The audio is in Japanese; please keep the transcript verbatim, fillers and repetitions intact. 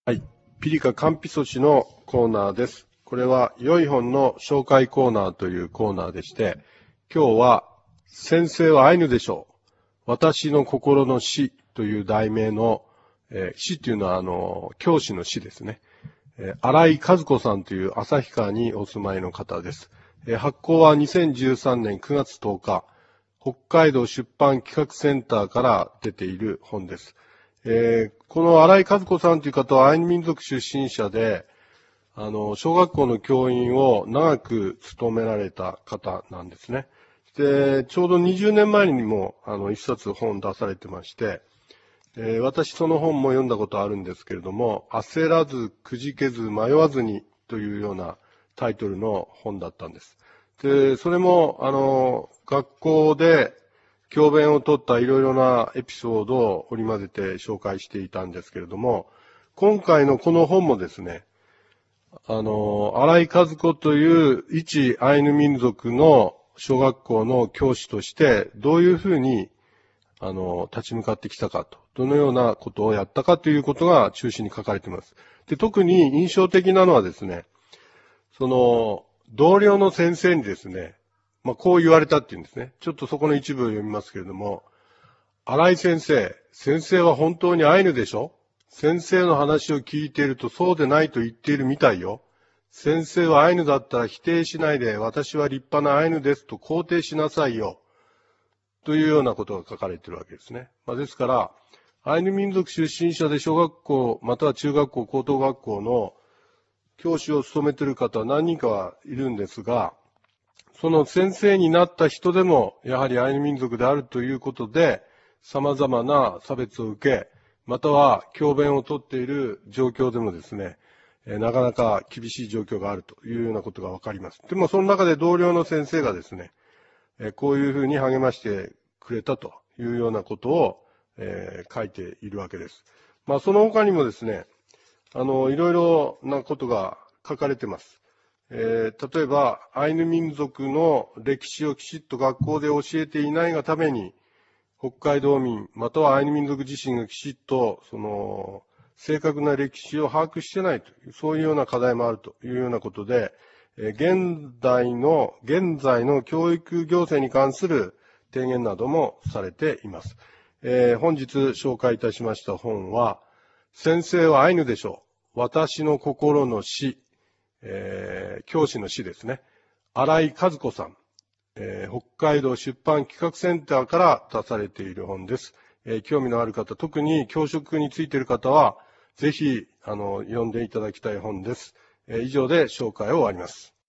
はい。ピリカカンピソシのコーナーです。これは良い本の紹介コーナーというコーナーでして、今日は先生はアイヌでしょう。私の心の詩という題名の、えー、詩というのはあの、教師の詩ですね。えー、新井和子さんという旭川にお住まいの方です。えー、発行はにせんじゅうさんねんくがつとおか、北海道出版企画センターから出ている本です。えー、この新井和子さんという方はアイヌ民族出身者で、あの、小学校の教員を長く務められた方なんですね。で、ちょうどにじゅうねんまえにも、あの、一冊本出されてまして、えー、私その本も読んだことあるんですけれども、焦らず、くじけず、迷わずにというようなタイトルの本だったんです。で、それも、あの、学校で教鞭を取ったいろいろなエピソードを織り交ぜて紹介していたんですけれども、今回のこの本もですね、あの、新井和子という一アイヌ民族の小学校の教師として、どういうふうに、あの、立ち向かってきたかと、どのようなことをやったかということが中心に書かれています。で、特に印象的なのはですね、その、同僚の先生にですね、まあ、こう言われたっていうんですね。ちょっとそこの一部を読みますけれども、新井先生、先生は本当にアイヌでしょ？先生の話を聞いているとそうでないと言っているみたいよ。先生はアイヌだったら否定しないで、私は立派なアイヌですと肯定しなさいよ。というようなことが書かれているわけですね。まあ、ですから、アイヌ民族出身者で小学校、または中学校、高等学校の教師を務めている方は何人かはいるんですが、その先生になった人でも、やはりアイヌ民族であるということで、様々な差別を受け、または教鞭をとっている状況でもですね、なかなか厳しい状況があるというようなことがわかります。でもその中で同僚の先生がですね、こういうふうに励ましてくれたというようなことを、えー、書いているわけです。まあその他にもですね、あの、いろいろなことが書かれています。えー、例えば、アイヌ民族の歴史をきちっと学校で教えていないがために、北海道民、またはアイヌ民族自身がきちっと、その、正確な歴史を把握してないという、そういうような課題もあるというようなことで、現代の、現在の教育行政に関する提言などもされています。えー、本日紹介いたしました本は、先生はアイヌでしょう。私の心の詩、えー、教師の詩ですね。新井和子さん、えー、北海道出版企画センターから出されている本です。えー、興味のある方、特に教職についている方は、ぜひ、あの、読んでいただきたい本です。えー、以上で紹介を終わります。